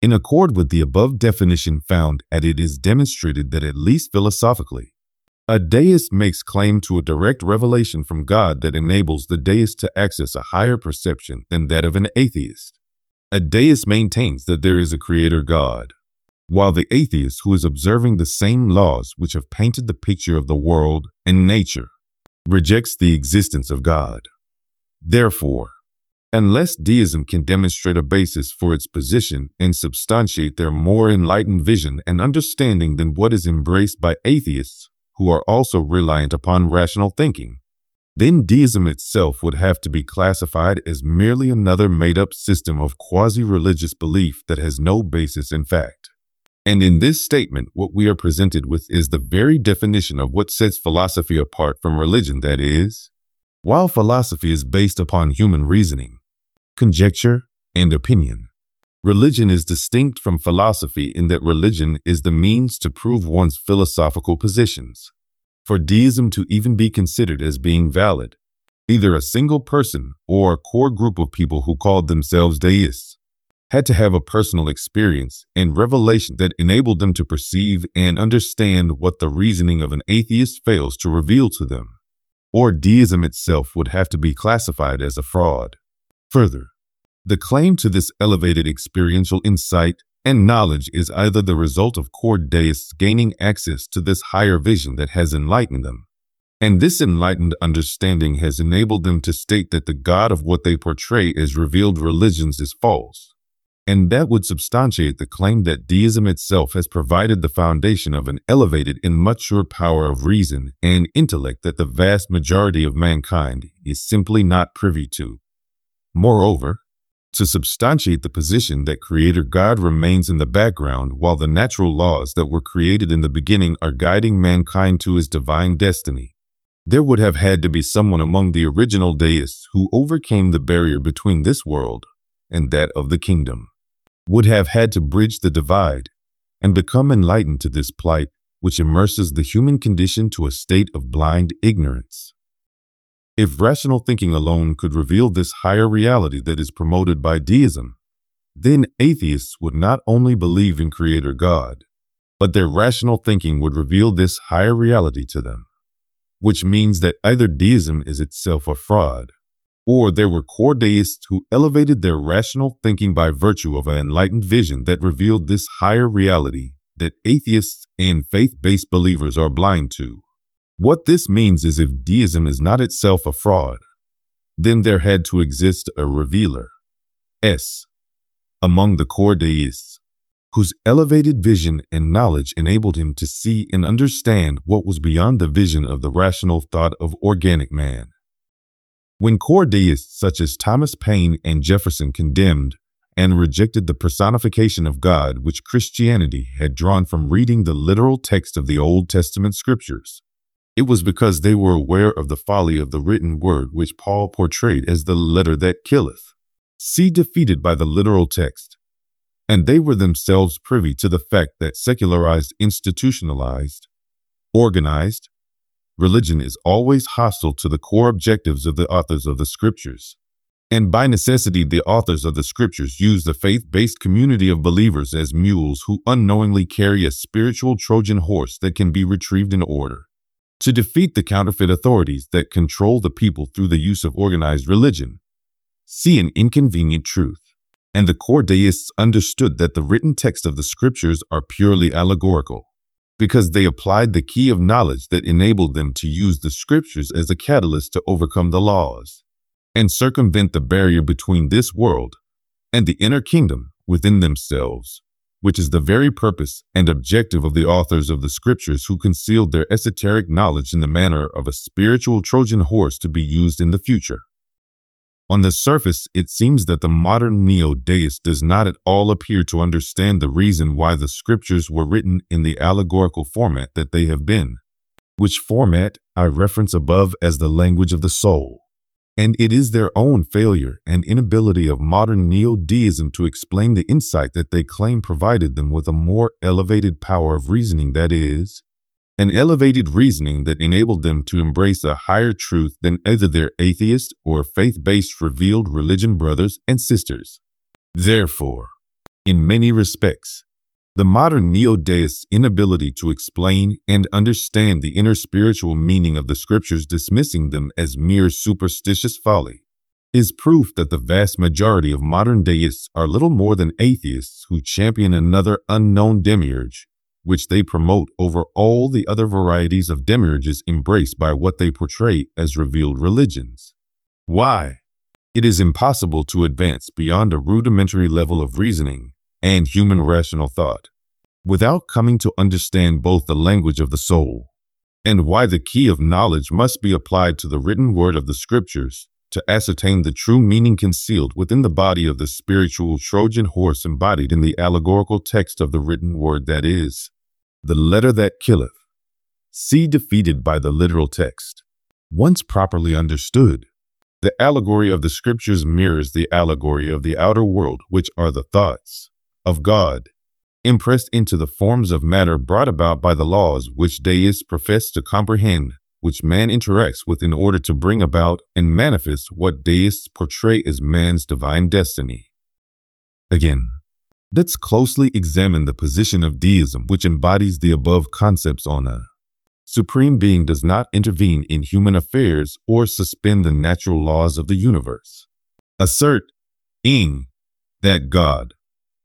In accord with the above definition found, and it is demonstrated that at least philosophically, a deist makes claim to a direct revelation from God that enables the deist to access a higher perception than that of an atheist. A deist maintains that there is a creator God, while the atheist, who is observing the same laws which have painted the picture of the world and nature, rejects the existence of God. Therefore, unless deism can demonstrate a basis for its position and substantiate their more enlightened vision and understanding than what is embraced by atheists, who are also reliant upon rational thinking, then deism itself would have to be classified as merely another made-up system of quasi-religious belief that has no basis in fact. And in this statement, what we are presented with is the very definition of what sets philosophy apart from religion, that is, while philosophy is based upon human reasoning, conjecture, and opinion, religion is distinct from philosophy in that religion is the means to prove one's philosophical positions. For deism to even be considered as being valid, either a single person or a core group of people who called themselves deists had to have a personal experience and revelation that enabled them to perceive and understand what the reasoning of an atheist fails to reveal to them, or deism itself would have to be classified as a fraud. Further, the claim to this elevated experiential insight and knowledge is either the result of core deists gaining access to this higher vision that has enlightened them, and this enlightened understanding has enabled them to state that the God of what they portray as revealed religions is false, and that would substantiate the claim that deism itself has provided the foundation of an elevated and mature power of reason and intellect that the vast majority of mankind is simply not privy to. Moreover, to substantiate the position that Creator God remains in the background while the natural laws that were created in the beginning are guiding mankind to his divine destiny, there would have had to be someone among the original deists who overcame the barrier between this world and that of the kingdom, would have had to bridge the divide and become enlightened to this plight which immerses the human condition to a state of blind ignorance. If rational thinking alone could reveal this higher reality that is promoted by deism, then atheists would not only believe in Creator God, but their rational thinking would reveal this higher reality to them, which means that either deism is itself a fraud, or there were core deists who elevated their rational thinking by virtue of an enlightened vision that revealed this higher reality that atheists and faith-based believers are blind to. What this means is if deism is not itself a fraud, then there had to exist a revealer, among the core deists, whose elevated vision and knowledge enabled him to see and understand what was beyond the vision of the rational thought of organic man. When core deists such as Thomas Paine and Jefferson condemned and rejected the personification of God which Christianity had drawn from reading the literal text of the Old Testament scriptures, it was because they were aware of the folly of the written word which Paul portrayed as the letter that killeth, defeated by the literal text, and they were themselves privy to the fact that secularized, institutionalized, organized religion is always hostile to the core objectives of the authors of the scriptures. And by necessity, the authors of the scriptures use the faith-based community of believers as mules who unknowingly carry a spiritual Trojan horse that can be retrieved in order to defeat the counterfeit authorities that control the people through the use of organized religion. See an inconvenient truth. And the core deists understood that the written text of the scriptures are purely allegorical, because they applied the key of knowledge that enabled them to use the scriptures as a catalyst to overcome the laws and circumvent the barrier between this world and the inner kingdom within themselves, which is the very purpose and objective of the authors of the scriptures who concealed their esoteric knowledge in the manner of a spiritual Trojan horse to be used in the future. On the surface, it seems that the modern neo-deist does not at all appear to understand the reason why the scriptures were written in the allegorical format that they have been, which format I reference above as the language of the soul. And it is their own failure and inability of modern neo-deism to explain the insight that they claim provided them with a more elevated power of reasoning, that is, an elevated reasoning that enabled them to embrace a higher truth than either their atheist or faith-based revealed religion brothers and sisters. Therefore, In many respects, the modern neo-deist's inability to explain and understand the inner spiritual meaning of the scriptures, dismissing them as mere superstitious folly, is proof that the vast majority of modern deists are little more than atheists who champion another unknown demiurge, which they promote over all the other varieties of demiurges embraced by what they portray as revealed religions. Why? It is impossible to advance beyond a rudimentary level of reasoning and human rational thought without coming to understand both the language of the soul and why the key of knowledge must be applied to the written word of the scriptures to ascertain the true meaning concealed within the body of the spiritual Trojan horse embodied in the allegorical text of the written word, that is, the letter that killeth. See defeated by the literal text. Once properly understood, the allegory of the scriptures mirrors the allegory of the outer world, which are the thoughts of God, impressed into the forms of matter brought about by the laws which deists profess to comprehend, which man interacts with in order to bring about and manifest what deists portray as man's divine destiny. Again, let's closely examine the position of deism, which embodies the above concepts on a supreme being does not intervene in human affairs or suspend the natural laws of the universe. Asserting that God,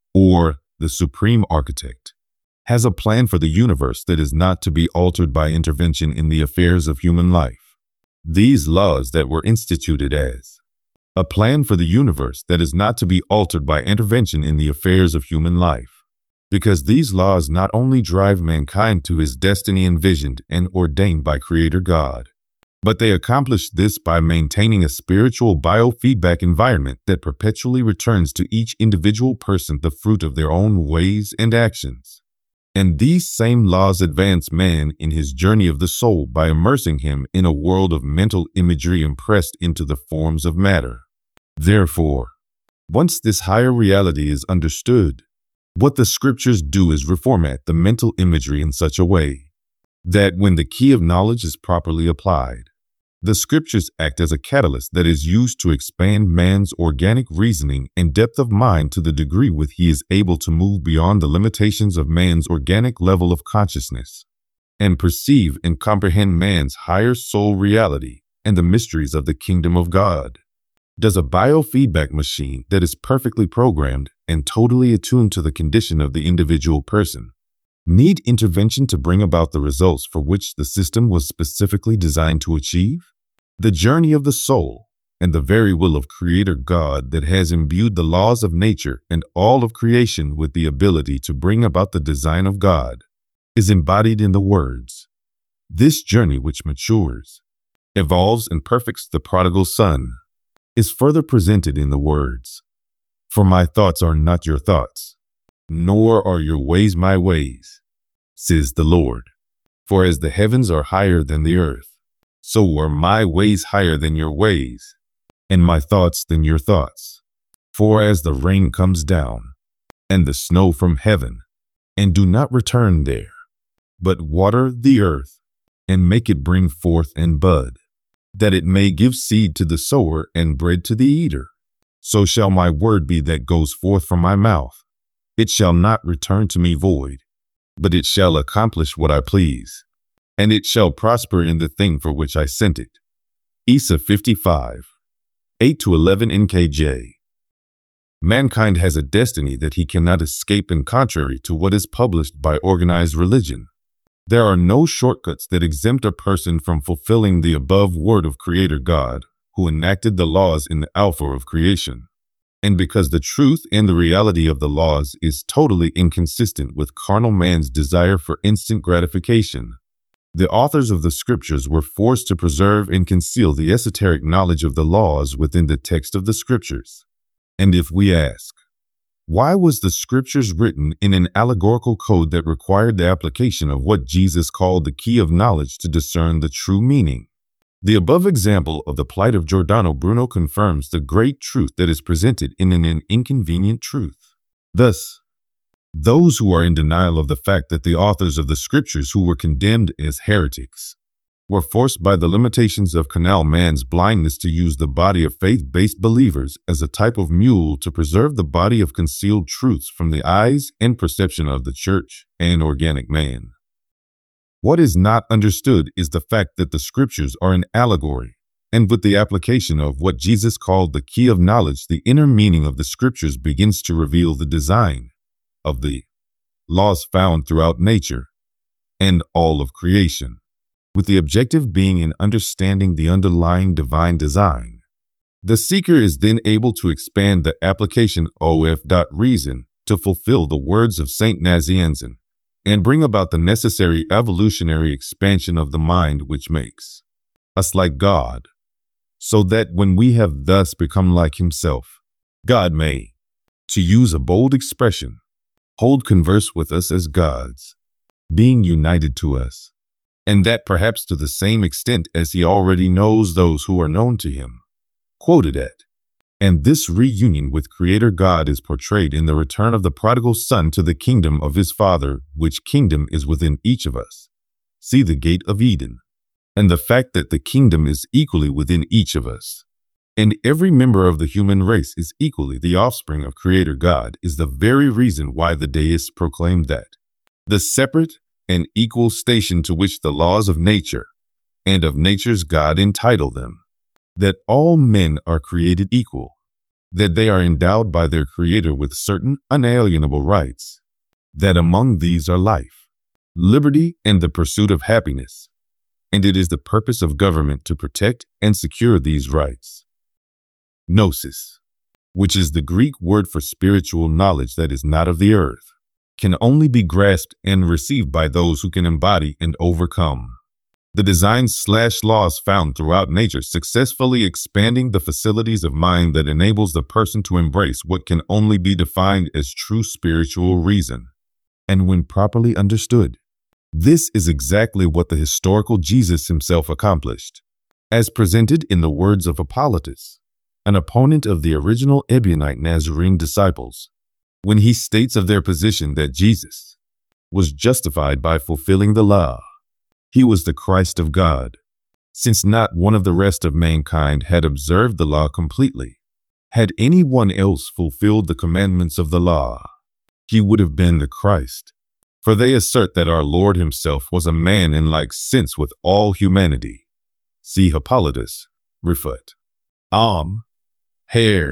or the supreme architect, has a plan for the universe that is not to be altered by intervention in the affairs of human life. These laws that were instituted as a plan for the universe that is not to be altered by intervention in the affairs of human life, because these laws not only drive mankind to his destiny envisioned and ordained by Creator God, but they accomplish this by maintaining a spiritual biofeedback environment that perpetually returns to each individual person the fruit of their own ways and actions. And these same laws advance man in his journey of the soul by immersing him in a world of mental imagery impressed into the forms of matter. Therefore, once this higher reality is understood, what the scriptures do is reformat the mental imagery in such a way that when the key of knowledge is properly applied, the scriptures act as a catalyst that is used to expand man's organic reasoning and depth of mind to the degree with he is able to move beyond the limitations of man's organic level of consciousness and perceive and comprehend man's higher soul reality and the mysteries of the kingdom of God. Does a biofeedback machine that is perfectly programmed and totally attuned to the condition of the individual person need intervention to bring about the results for which the system was specifically designed to achieve? The journey of the soul and the very will of Creator God that has imbued the laws of nature and all of creation with the ability to bring about the design of God is embodied in the words. This journey which matures, evolves, and perfects the prodigal son is further presented in the words, "For my thoughts are not your thoughts, nor are your ways my ways, says the Lord. For as the heavens are higher than the earth, so are my ways higher than your ways, and my thoughts than your thoughts. For as the rain comes down, and the snow from heaven, and do not return there, but water the earth, and make it bring forth and bud, that it may give seed to the sower and bread to the eater, so shall my word be that goes forth from my mouth. It shall not return to me void, but it shall accomplish what I please, and it shall prosper in the thing for which I sent it." Isa 55, 8-11 NKJ. Mankind has a destiny that he cannot escape, and contrary to what is published by organized religion, there are no shortcuts that exempt a person from fulfilling the above word of Creator God, who enacted the laws in the Alpha of creation. And because the truth and the reality of the laws is totally inconsistent with carnal man's desire for instant gratification, the authors of the scriptures were forced to preserve and conceal the esoteric knowledge of the laws within the text of the scriptures. And if we ask, why was the scriptures written in an allegorical code that required the application of what Jesus called the key of knowledge to discern the true meaning? The above example of the plight of Giordano Bruno confirms the great truth that is presented in an inconvenient truth. Thus, those who are in denial of the fact that the authors of the scriptures who were condemned as heretics were forced by the limitations of carnal man's blindness to use the body of faith-based believers as a type of mule to preserve the body of concealed truths from the eyes and perception of the church and organic man. What is not understood is the fact that the scriptures are an allegory, and with the application of what Jesus called the key of knowledge, the inner meaning of the scriptures begins to reveal the design of the laws found throughout nature and all of creation, with the objective being in understanding the underlying divine design. The seeker is then able to expand the application of reason to fulfill the words of Saint Nazianzen and bring about the necessary evolutionary expansion of the mind which makes us like God, so that when we have thus become like himself, God may, to use a bold expression, hold converse with us as gods, being united to us, and that perhaps to the same extent as he already knows those who are known to him. Quoted at. And this reunion with Creator God is portrayed in the return of the prodigal son to the kingdom of his father, which kingdom is within each of us. See the gate of Eden. And the fact that the kingdom is equally within each of us, and every member of the human race is equally the offspring of Creator God, is the very reason why the deists proclaim that the separate and equal station to which the laws of nature and of nature's God entitle them, that all men are created equal, that they are endowed by their Creator with certain unalienable rights, that among these are life, liberty, and the pursuit of happiness, and it is the purpose of government to protect and secure these rights. Gnosis, which is the Greek word for spiritual knowledge that is not of the earth, can only be grasped and received by those who can embody and overcome the designs/laws found throughout nature, successfully expanding the facilities of mind that enables the person to embrace what can only be defined as true spiritual reason. And when properly understood, this is exactly what the historical Jesus himself accomplished, as presented in the words of Hippolytus, an opponent of the original Ebionite Nazarene disciples, when he states of their position that Jesus was justified by fulfilling the law. He was the Christ of God, since not one of the rest of mankind had observed the law completely. Had anyone else fulfilled the commandments of the law, he would have been the Christ. For they assert that our Lord himself was a man in like sense with all humanity. See Hippolytus, refut. Hare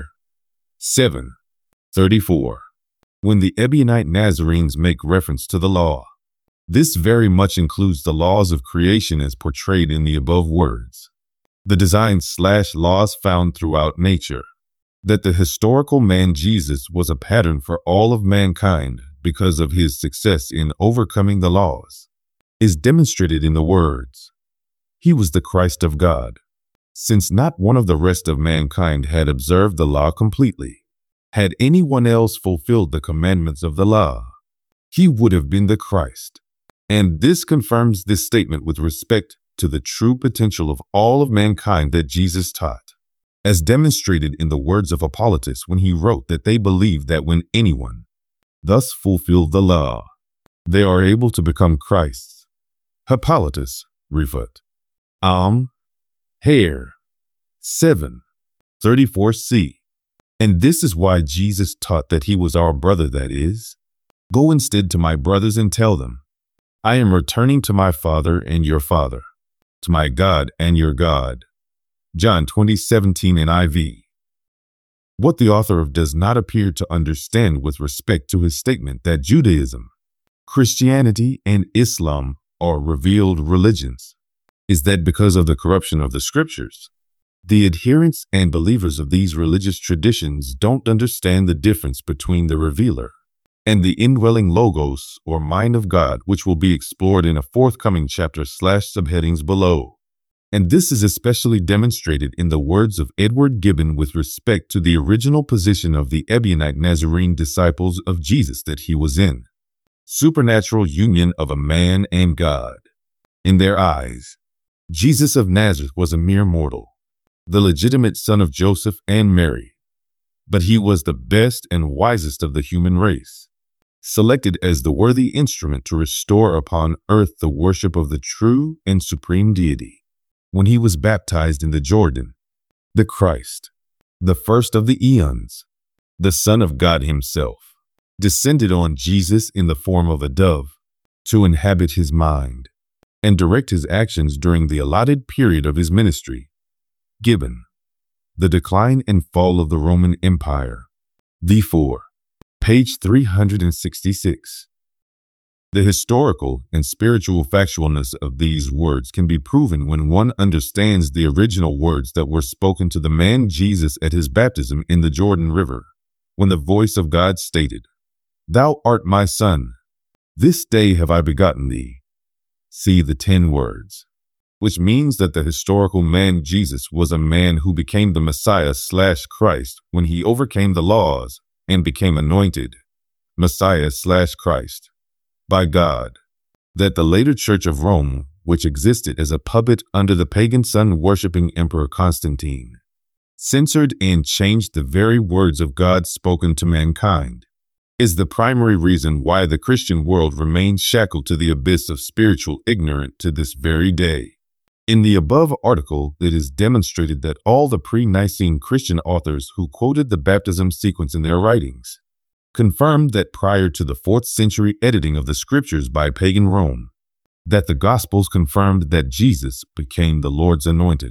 7:34. When the Ebionite Nazarenes make reference to the law, this very much includes the laws of creation as portrayed in the above words, the designs/laws found throughout nature, that the historical man Jesus was a pattern for all of mankind because of his success in overcoming the laws, is demonstrated in the words, he was the Christ of God, since not one of the rest of mankind had observed the law completely. Had anyone else fulfilled the commandments of the law, he would have been the Christ. And this confirms this statement with respect to the true potential of all of mankind that Jesus taught, as demonstrated in the words of Hippolytus when he wrote that they believe that when anyone thus fulfilled the law, they are able to become Christs. Hippolytus, refut. Hare 7:34c. And this is why Jesus taught that he was our brother, that is, go instead to my brothers and tell them, I am returning to my Father and your Father, to my God and your God. John 20:17 NIV. What the author of does not appear to understand with respect to his statement that Judaism, Christianity, and Islam are revealed religions is that because of the corruption of the scriptures, the adherents and believers of these religious traditions don't understand the difference between the revealer and the indwelling logos or mind of God, which will be explored in a forthcoming chapter/subheadings below. And this is especially demonstrated in the words of Edward Gibbon with respect to the original position of the Ebionite Nazarene disciples of Jesus, that he was in supernatural union of a man and God. In their eyes, Jesus of Nazareth was a mere mortal, the legitimate son of Joseph and Mary, but he was the best and wisest of the human race. selected as the worthy instrument to restore upon earth the worship of the true and supreme deity. When he was baptized in the Jordan, the Christ, the first of the eons, the Son of God himself, descended on Jesus in the form of a dove to inhabit his mind and direct his actions during the allotted period of his ministry. Gibbon, The Decline and Fall of the Roman Empire, V4, page 366. The historical and spiritual factualness of these words can be proven when one understands the original words that were spoken to the man Jesus at his baptism in the Jordan River, when the voice of God stated, "Thou art my son, this day have I begotten thee." See the 10 words, which means that the historical man Jesus was a man who became the Messiah/Christ when he overcame the laws and became anointed Messiah/Christ by God. That the later Church of Rome, which existed as a puppet under the pagan sun-worshipping Emperor Constantine, censored and changed the very words of God spoken to mankind, is the primary reason why the Christian world remains shackled to the abyss of spiritual ignorance to this very day. In the above article, it is demonstrated that all the pre-Nicene Christian authors who quoted the baptism sequence in their writings confirmed that prior to the 4th century editing of the scriptures by pagan Rome, that the Gospels confirmed that Jesus became the Lord's anointed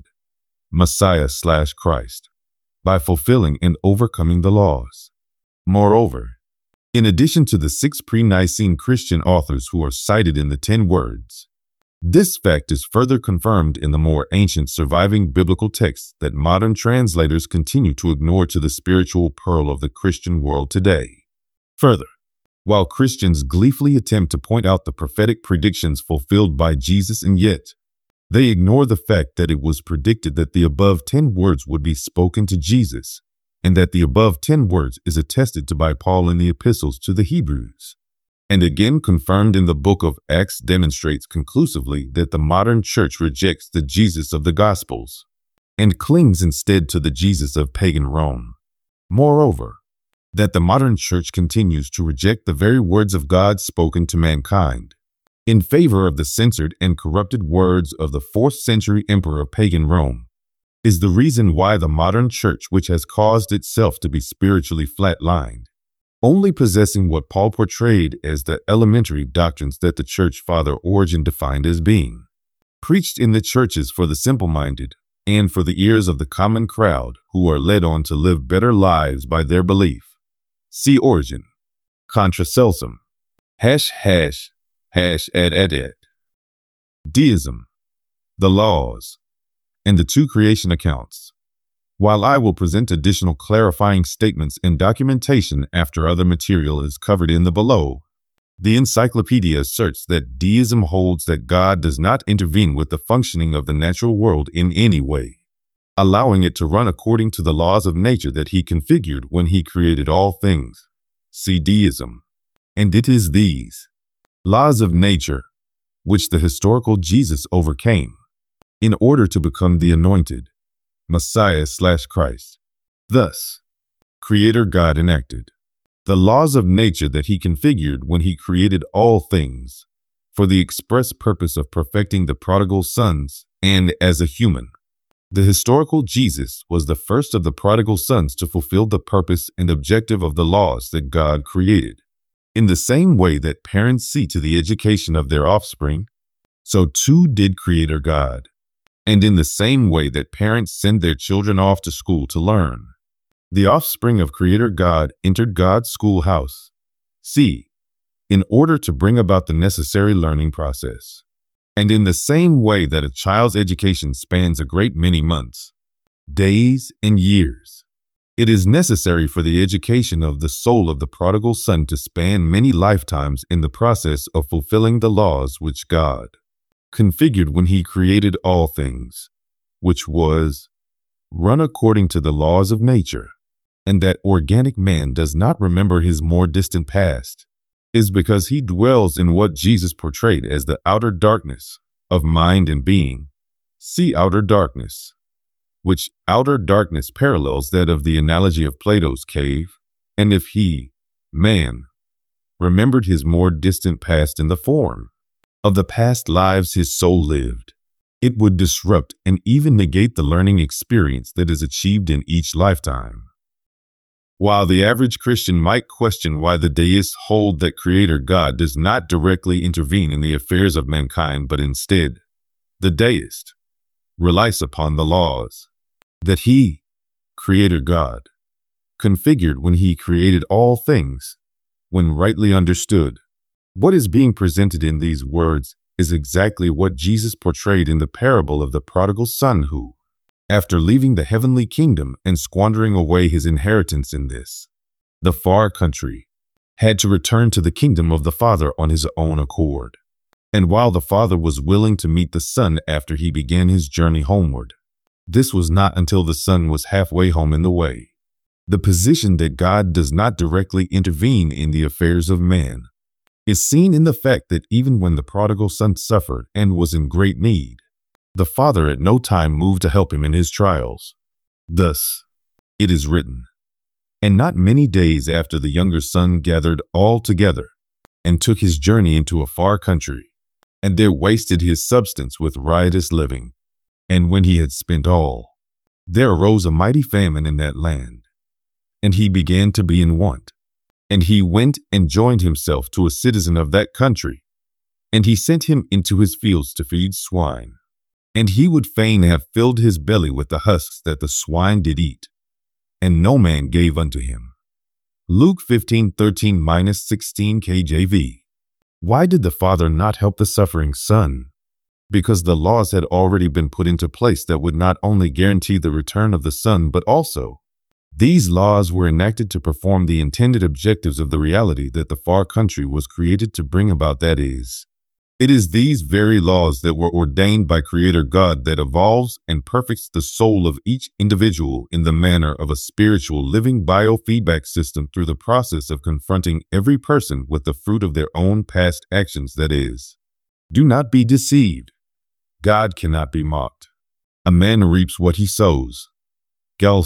Messiah/Christ by fulfilling and overcoming the laws. Moreover, in addition to the 6 pre-Nicene Christian authors who are cited in the 10 words, this fact is further confirmed in the more ancient surviving biblical texts that modern translators continue to ignore to the spiritual pearl of the Christian world today. Further, while Christians gleefully attempt to point out the prophetic predictions fulfilled by Jesus, and yet they ignore the fact that it was predicted that the above 10 words would be spoken to Jesus, and that the above 10 words is attested to by Paul in the epistles to the Hebrews, and again confirmed in the book of Acts, demonstrates conclusively that the modern church rejects the Jesus of the Gospels and clings instead to the Jesus of pagan Rome. Moreover, that the modern church continues to reject the very words of God spoken to mankind in favor of the censored and corrupted words of the 4th century emperor of pagan Rome is the reason why the modern church, which has caused itself to be spiritually flatlined, only possessing what Paul portrayed as the elementary doctrines that the church father Origen defined as being preached in the churches for the simple-minded and for the ears of the common crowd who are led on to live better lives by their belief. See Origen, Contra Celsum, ###. Deism, the laws, and the 2 creation accounts. While I will present additional clarifying statements and documentation after other material is covered in the below, the encyclopedia asserts that deism holds that God does not intervene with the functioning of the natural world in any way, allowing it to run according to the laws of nature that he configured when he created all things. See deism. And it is these laws of nature which the historical Jesus overcame in order to become the anointed Messiah/Christ. Thus, Creator God enacted the laws of nature that he configured when he created all things for the express purpose of perfecting the prodigal sons, and as a human, the historical Jesus was the first of the prodigal sons to fulfill the purpose and objective of the laws that God created. In the same way that parents see to the education of their offspring, so too did Creator God. And in the same way that parents send their children off to school to learn, the offspring of Creator God entered God's schoolhouse, in order to bring about the necessary learning process. And in the same way that a child's education spans a great many months, days, and years, it is necessary for the education of the soul of the prodigal son to span many lifetimes in the process of fulfilling the laws which God configured when he created all things, which was run according to the laws of nature, and that organic man does not remember his more distant past, is because he dwells in what Jesus portrayed as the outer darkness of mind and being. See outer darkness, which outer darkness parallels that of the analogy of Plato's cave. And if he, man, remembered his more distant past in the form of the past lives his soul lived. It would disrupt and even negate the learning experience that is achieved in each lifetime. While the average Christian might question why the deists hold that Creator God does not directly intervene in the affairs of mankind, but instead, the deist relies upon the laws that He, Creator God, configured when He created all things. When rightly understood, what is being presented in these words is exactly what Jesus portrayed in the parable of the prodigal son who, after leaving the heavenly kingdom and squandering away his inheritance in the far country, had to return to the kingdom of the Father on his own accord. And while the Father was willing to meet the Son after he began his journey homeward, this was not until the Son was halfway home in the way. The position that God does not directly intervene in the affairs of man is seen in the fact that even when the prodigal son suffered and was in great need, the Father at no time moved to help him in his trials. Thus, it is written, "And not many days after the younger son gathered all together, and took his journey into a far country, and there wasted his substance with riotous living. And when he had spent all, there arose a mighty famine in that land, and he began to be in want. And he went and joined himself to a citizen of that country, and he sent him into his fields to feed swine. And he would fain have filled his belly with the husks that the swine did eat, and no man gave unto him." Luke 15:13-16 KJV. Why did the Father not help the suffering son? Because the laws had already been put into place that would not only guarantee the return of the Son, but also, these laws were enacted to perform the intended objectives of the reality that the far country was created to bring about. That is, it is these very laws that were ordained by Creator God that evolves and perfects the soul of each individual in the manner of a spiritual living biofeedback system through the process of confronting every person with the fruit of their own past actions. That is, do not be deceived. God cannot be mocked. A man reaps what he sows. Gal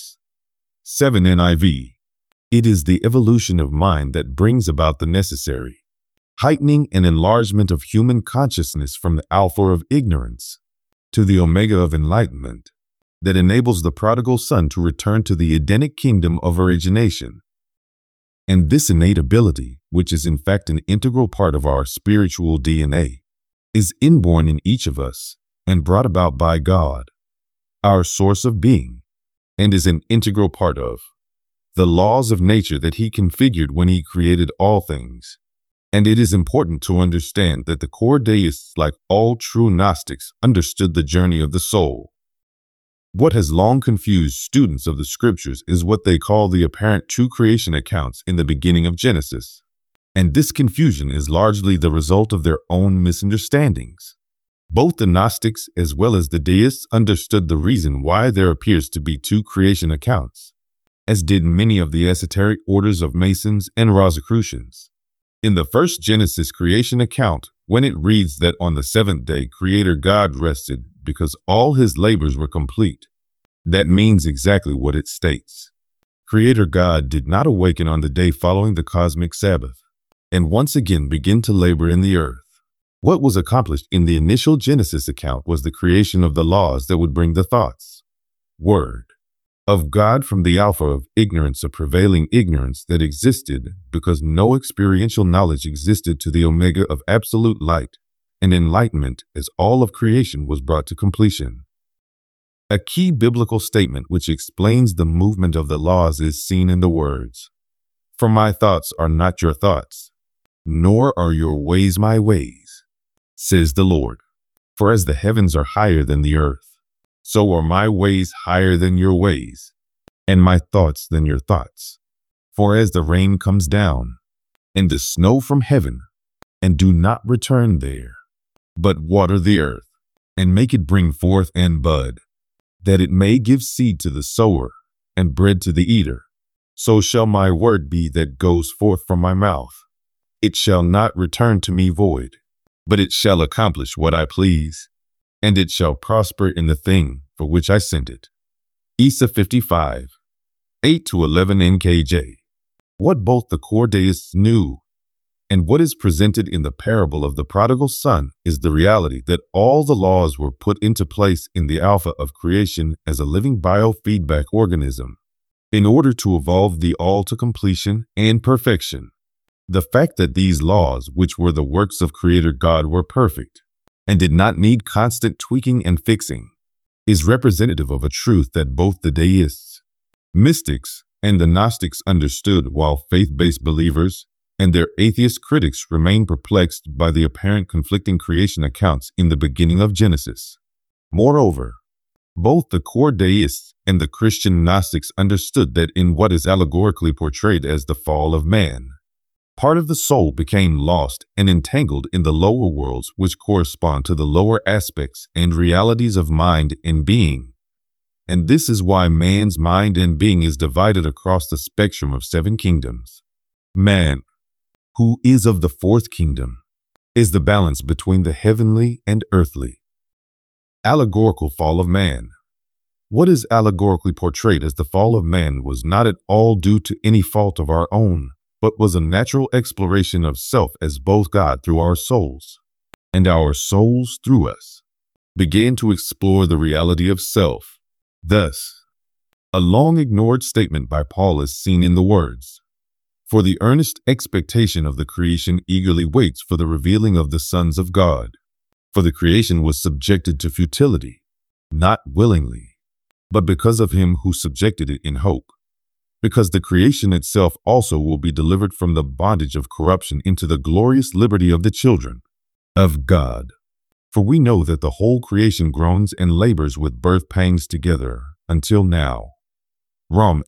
6:7 NIV. It is the evolution of mind that brings about the necessary heightening and enlargement of human consciousness from the alpha of ignorance to the omega of enlightenment that enables the prodigal son to return to the Edenic kingdom of origination. And this innate ability, which is in fact an integral part of our spiritual DNA, is inborn in each of us and brought about by God, our source of being, and is an integral part of the laws of nature that He configured when He created all things. And it is important to understand that the core deists, like all true Gnostics, understood the journey of the soul. What has long confused students of the scriptures is what they call the apparent true creation accounts in the beginning of Genesis. And this confusion is largely the result of their own misunderstandings. Both the Gnostics as well as the deists understood the reason why there appears to be two creation accounts, as did many of the esoteric orders of Masons and Rosicrucians. In the first Genesis creation account, when it reads that on the seventh day Creator God rested because all His labors were complete, that means exactly what it states. Creator God did not awaken on the day following the cosmic Sabbath and once again begin to labor in the earth. What was accomplished in the initial Genesis account was the creation of the laws that would bring the thoughts, word, of God from the alpha of ignorance of prevailing ignorance that existed because no experiential knowledge existed to the omega of absolute light and enlightenment as all of creation was brought to completion. A key biblical statement which explains the movement of the laws is seen in the words, "For my thoughts are not your thoughts, nor are your ways my ways, says the Lord. For as the heavens are higher than the earth, so are my ways higher than your ways, and my thoughts than your thoughts. For as the rain comes down, and the snow from heaven, and do not return there, but water the earth, and make it bring forth and bud, that it may give seed to the sower, and bread to the eater, so shall my word be that goes forth from my mouth. It shall not return to me void, but it shall accomplish what I please, and it shall prosper in the thing for which I sent it." Isa 55:8-11 NKJ. What both the core deists knew And what is presented in the parable of the prodigal son is the reality that all the laws were put into place in the alpha of creation as a living biofeedback organism in order to evolve the all to completion and perfection. The fact that these laws, which were the works of Creator God, were perfect and did not need constant tweaking and fixing, is representative of a truth that both the deists, mystics, and the Gnostics understood, while faith-based believers and their atheist critics remain perplexed by the apparent conflicting creation accounts in the beginning of Genesis. Moreover, both the core deists and the Christian Gnostics understood that in what is allegorically portrayed as the fall of man, part of the soul became lost and entangled in the lower worlds, which correspond to the lower aspects and realities of mind and being. And this is why man's mind and being is divided across the spectrum of 7 kingdoms. Man, who is of the 4th kingdom, is the balance between the heavenly and earthly. Allegorical fall of man. What is allegorically portrayed as the fall of man was not at all due to any fault of our own, but was a natural exploration of self, as both God through our souls and our souls through us began to explore the reality of self. Thus, a long ignored statement by Paul is seen in the words, "For the earnest expectation of the creation eagerly waits for the revealing of the sons of God. For the creation was subjected to futility, not willingly, but because of him who subjected it in hope. Because the creation itself also will be delivered from the bondage of corruption into the glorious liberty of the children of God. For we know that the whole creation groans and labors with birth pangs together until now." Rom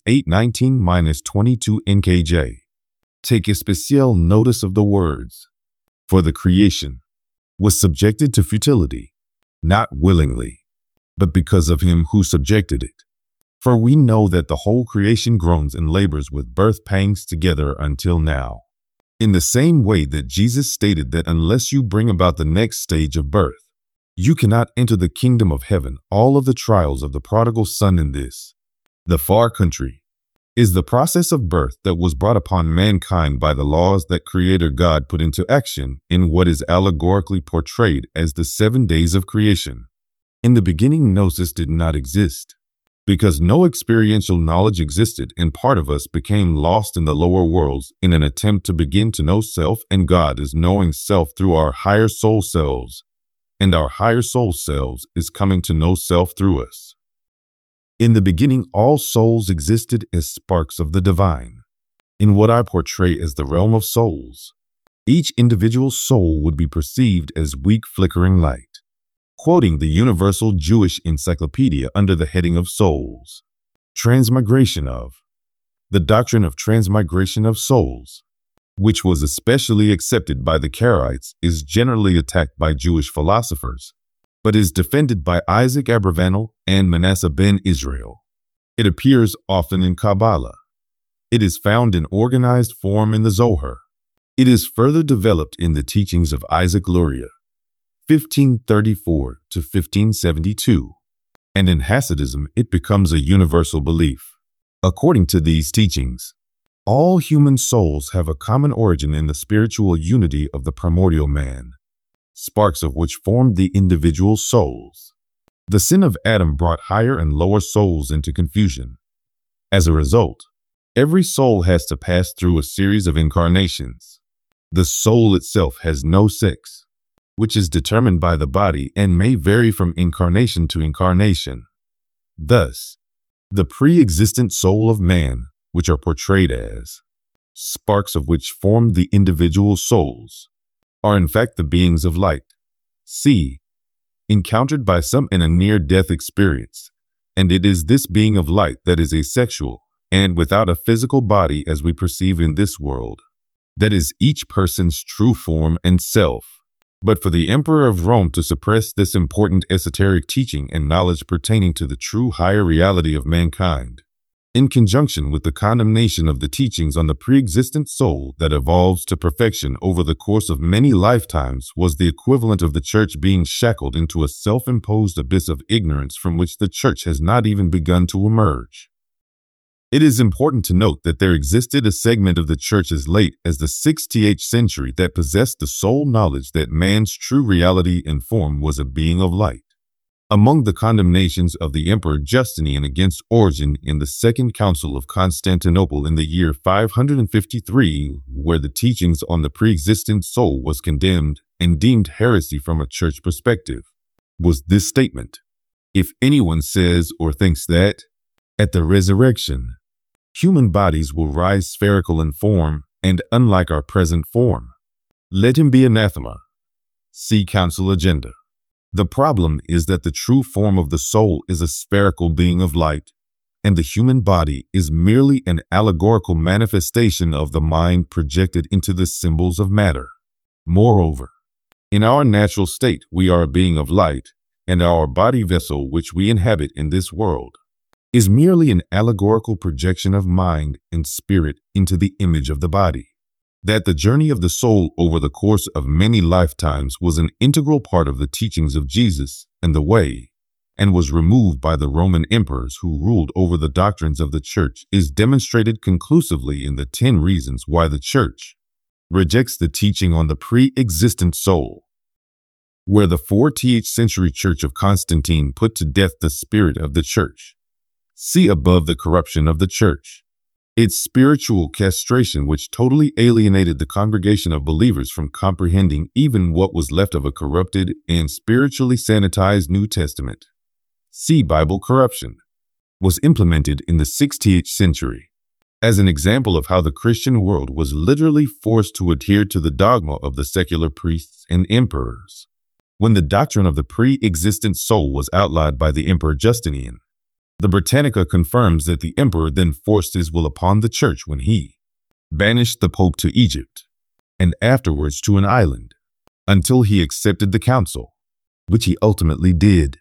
8:19-22 NKJ. Take especial notice of the words, "For the creation was subjected to futility, not willingly, but because of him who subjected it. For we know that the whole creation groans and labors with birth pangs together until now." In the same way that Jesus stated that unless you bring about the next stage of birth, you cannot enter the kingdom of heaven, all of the trials of the prodigal son in this, the far country, is the process of birth that was brought upon mankind by the laws that Creator God put into action in what is allegorically portrayed as the 7 days of creation. In the beginning, gnosis did not exist, because no experiential knowledge existed, and part of us became lost in the lower worlds in an attempt to begin to know self, and God is knowing self through our higher soul selves, and our higher soul selves is coming to know self through us. In the beginning, all souls existed as sparks of the divine. In what I portray as the realm of souls, each individual soul would be perceived as weak flickering light. Quoting the Universal Jewish Encyclopedia under the heading of souls, transmigration of, the doctrine of transmigration of souls, which was especially accepted by the Karaites, is generally attacked by Jewish philosophers, but is defended by Isaac Abravanel and Manasseh ben Israel. It appears often in Kabbalah. It is found in organized form in the Zohar. It is further developed in the teachings of Isaac Luria, 1534 to 1572, and in Hasidism it becomes a universal belief. According to these teachings, all human souls have a common origin in the spiritual unity of the primordial man, sparks of which formed the individual souls. The sin of Adam brought higher and lower souls into confusion. As a result, every soul has to pass through a series of incarnations. The soul itself has no sex, which is determined by the body and may vary from incarnation to incarnation. Thus, the pre-existent soul of man, which are portrayed as sparks of which formed the individual souls, are in fact the beings of light, C, encountered by some in a near-death experience, and it is this being of light that is asexual and without a physical body as we perceive in this world. That is each person's true form and self. But for the Emperor of Rome to suppress this important esoteric teaching and knowledge pertaining to the true higher reality of mankind, in conjunction with the condemnation of the teachings on the pre-existent soul that evolves to perfection over the course of many lifetimes, was the equivalent of the church being shackled into a self-imposed abyss of ignorance from which the church has not even begun to emerge. It is important to note that there existed a segment of the church as late as the 60th century that possessed the sole knowledge that man's true reality and form was a being of light. Among the condemnations of the Emperor Justinian against Origen in the Second Council of Constantinople in the year 553, where the teachings on the pre-existent soul was condemned and deemed heresy from a church perspective, was this statement: "If anyone says or thinks that, at the resurrection, human bodies will rise spherical in form and unlike our present form, let him be anathema." See Council Agenda. The problem is that the true form of the soul is a spherical being of light, and the human body is merely an allegorical manifestation of the mind projected into the symbols of matter. Moreover, in our natural state, we are a being of light, and our body vessel which we inhabit in this world is merely an allegorical projection of mind and spirit into the image of the body. That the journey of the soul over the course of many lifetimes was an integral part of the teachings of Jesus and the way, and was removed by the Roman emperors who ruled over the doctrines of the church, is demonstrated conclusively in the 10 reasons why the church rejects the teaching on the pre-existent soul, where the 4th century Church of Constantine put to death the spirit of the church. See above the corruption of the church. Its spiritual castration, which totally alienated the congregation of believers from comprehending even what was left of a corrupted and spiritually sanitized New Testament. See Bible corruption, was implemented in the 16th century as an example of how the Christian world was literally forced to adhere to the dogma of the secular priests and emperors. When the doctrine of the pre-existent soul was outlawed by the Emperor Justinian, the Britannica confirms that the emperor then forced his will upon the church when he banished the Pope to Egypt and afterwards to an island until he accepted the council, which he ultimately did.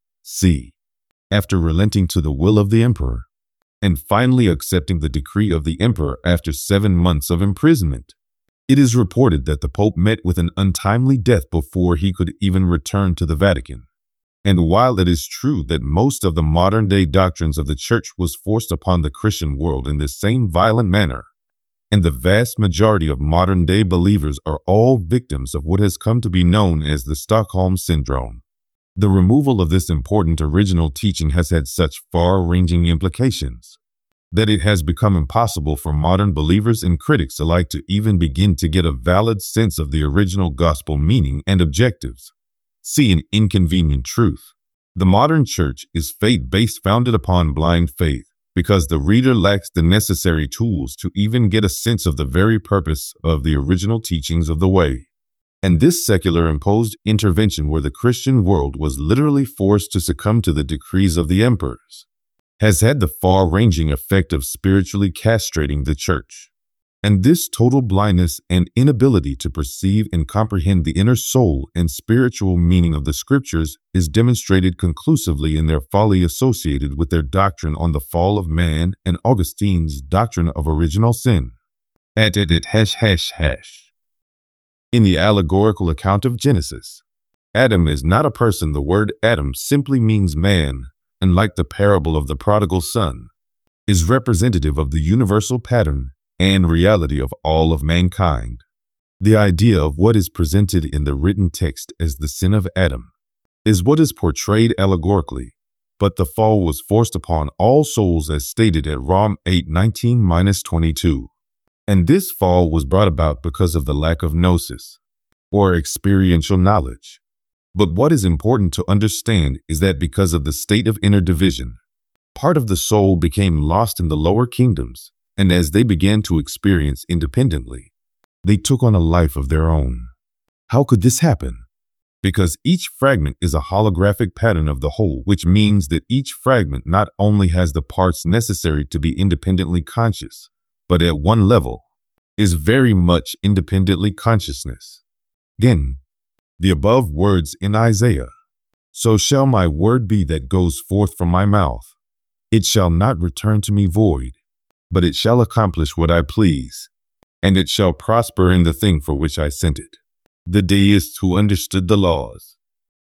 See, after relenting to the will of the emperor and finally accepting the decree of the emperor after 7 months of imprisonment, it is reported that the Pope met with an untimely death before he could even return to the Vatican. And while it is true that most of the modern-day doctrines of the church was forced upon the Christian world in this same violent manner, and the vast majority of modern-day believers are all victims of what has come to be known as the Stockholm Syndrome, the removal of this important original teaching has had such far-ranging implications that it has become impossible for modern believers and critics alike to even begin to get a valid sense of the original gospel meaning and objectives. See an inconvenient truth. The modern church is faith-based, founded upon blind faith, because the reader lacks the necessary tools to even get a sense of the very purpose of the original teachings of the way. And this secular imposed intervention, where the Christian world was literally forced to succumb to the decrees of the emperors, has had the far-ranging effect of spiritually castrating the church. And this total blindness and inability to perceive and comprehend the inner soul and spiritual meaning of the scriptures is demonstrated conclusively in their folly associated with their doctrine on the fall of man and Augustine's doctrine of original sin. In the allegorical account of Genesis, Adam is not a person. The word Adam simply means man, and like the parable of the prodigal son, is representative of the universal pattern and reality of all of mankind. The idea of what is presented in the written text as the sin of Adam is what is portrayed allegorically, but the fall was forced upon all souls as stated at Rom 8:19-22. And this fall was brought about because of the lack of gnosis, or experiential knowledge. But what is important to understand is that because of the state of inner division, part of the soul became lost in the lower kingdoms, and as they began to experience independently, they took on a life of their own. How could this happen? Because each fragment is a holographic pattern of the whole, which means that each fragment not only has the parts necessary to be independently conscious, but at one level is very much independently consciousness. Again, the above words in Isaiah, "So shall my word be that goes forth from my mouth. It shall not return to me void, but it shall accomplish what I please, and it shall prosper in the thing for which I sent it." The deists who understood the laws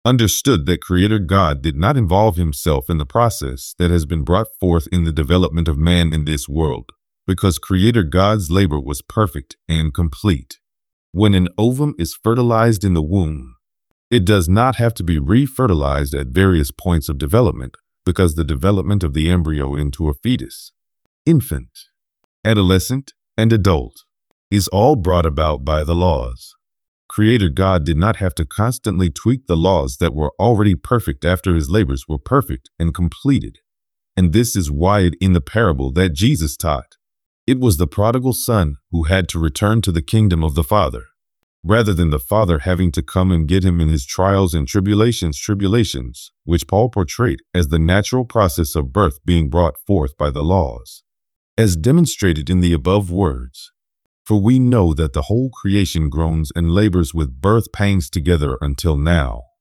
understood that Creator God did not involve himself in the process that has been brought forth in the development of man in this world, because Creator God's labor was perfect and complete. When an ovum is fertilized in the womb, it does not have to be re-fertilized at various points of development, because the development of the embryo into a fetus, infant, adolescent, and adult is all brought about by the laws. Creator God did not have to constantly tweak the laws that were already perfect after his labors were perfect and completed. And this is why in the parable that Jesus taught, it was the prodigal son who had to return to the kingdom of the Father, rather than the Father having to come and get him in his trials and tribulations, which Paul portrayed as the natural process of birth being brought forth by the laws. As demonstrated in the above words, for we know that the whole creation groans and labors with birth pangs together until now.